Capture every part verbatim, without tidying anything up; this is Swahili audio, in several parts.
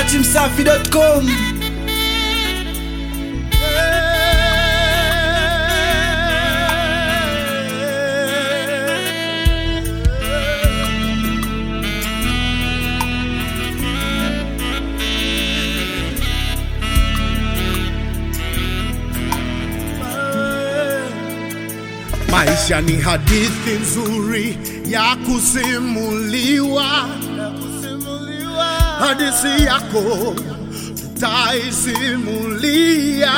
dati msafi dot com. Maisha ni hadithi nzuri ya kusimuliwa, hadithi yako tutaisimulia.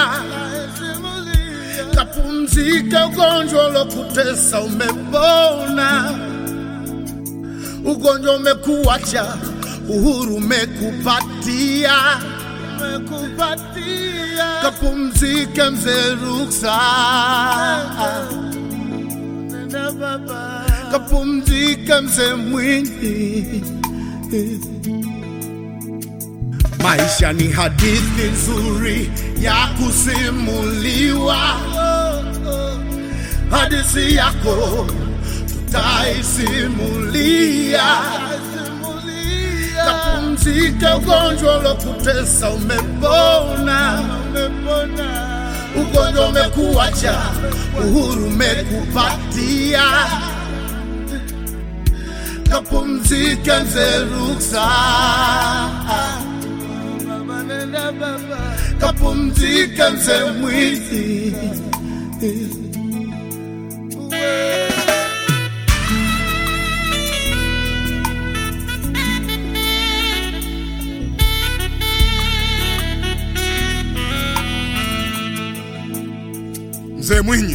Kapumzika, ugonjwa ulokutesa umepona, ugonjwa umekuacha, uhuru umekupatia. Kapumzika mzee Ruksa, kapumzika mzee Mwinyi. Maisha ni hadithi nzuri ya kusimuliwa, hadithi yako tutaisimulia. Kapumzika, ugonjwa ulokutesa umepona, ugonjwa umekuacha, uhuru umekupatia. Kapumzika mzee Ruksa, kapumzika mzee Mwinyi. Mzee Mwinyi,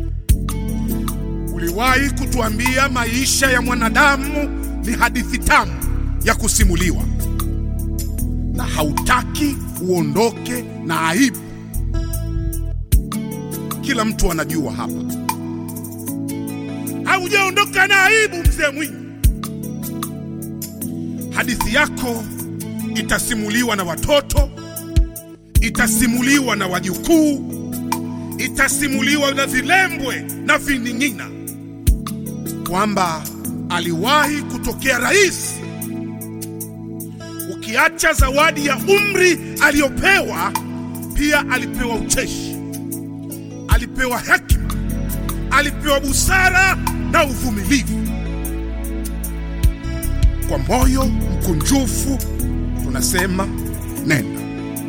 uliwahi kutuambia maisha ya mwanadamu ni hadithi tamu ya kusimuliwa, na hautaki uondoke na aibu. Kila mtu anajua hapa haujaondoka na aibu. Mzee Mwinyi, hadithi yako itasimuliwa na watoto, itasimuliwa na wajukuu, itasimuliwa na vilembwe na vining'ina, kwamba aliwahi kutokea rais. Ukiacha zawadi ya umri aliyopewa, pia alipewa ucheshi, alipewa hekima, alipewa busara na uvumilivu. Kwa moyo mkunjufu tunasema nenda.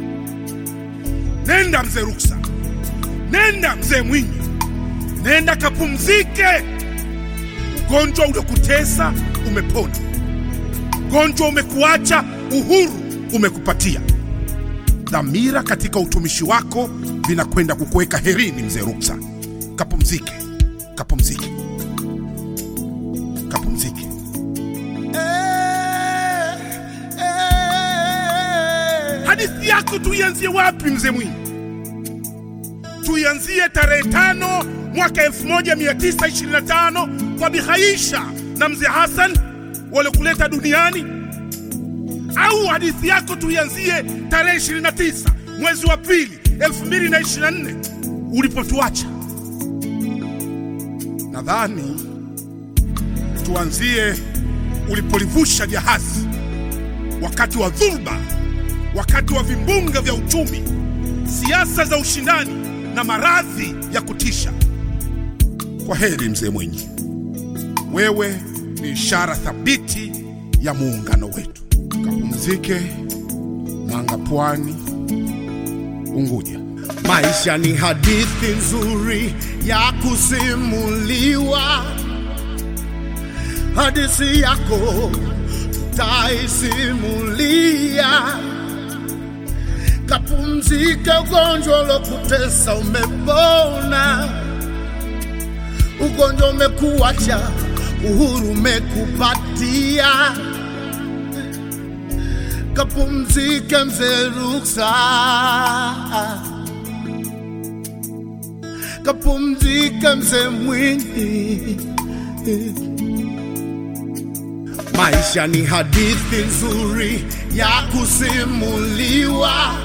Nenda mzee Ruksa, nenda mzee Mwinyi, nenda kapumzike. Ugonjwa uliokutesa umepona, ugonjwa umekuacha, uhuru umekupatia. Dhamira katika utumishi wako vinakwenda kukuweka herini mzee Ruksa. Kapumzike, kapumzike, kapumzike. Hadithi yako tuianzie wapi mzee Mwinyi? Tuianzie tarehe tano mwaka elfu moja mia tisa ishirini na tano kwa Bi Aisha na mzee Hassan waliokuleta duniani, au hadithi yako tuianzie tarehe ishirini na tisa mwezi wa pili elfu mbili na ishirini na nne ulipotuacha? Nadhani tuanzie ulipolivusha jahazi wakati wa dhulma, wakati wa vimbunga vya uchumi, siasa za ushindani na maradhi ya kutisha. Kwa heri mzee Mwinyi, wewe ni ishara thabiti ya muungano wetu. Kapumzike Manga, Pwani, Unguja. Maisha ni hadithi nzuri ya kusimuliwa, hadithi yako tutaisimulia. Kapumzika, ugonjwa ulokutesa umepona, ugonjwa umekuacha, uhuru umekupatia. Kapumzika mzee Ruksa, kapumzika mzee Mwinyi. Maisha ni hadithi nzuri ya kusimuliwa,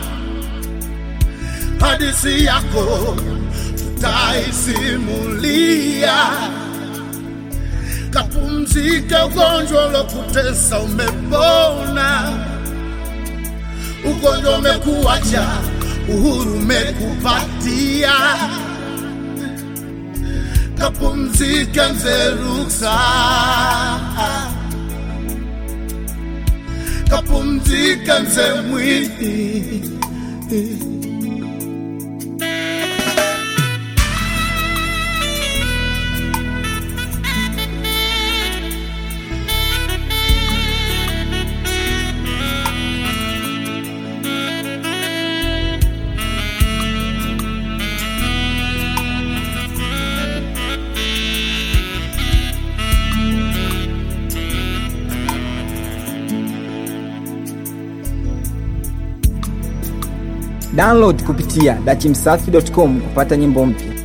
hadithi yako tutaisimulia. Kapumzika, ugonjwa ulokutesa umepona, ugonjwa umekuacha, uhuru umekupatia. Kapumzike mzee Ruksa, kapumzike mzee Mwinyi. Download kupitia dachimsafi dot com kupata nyimbo mpya.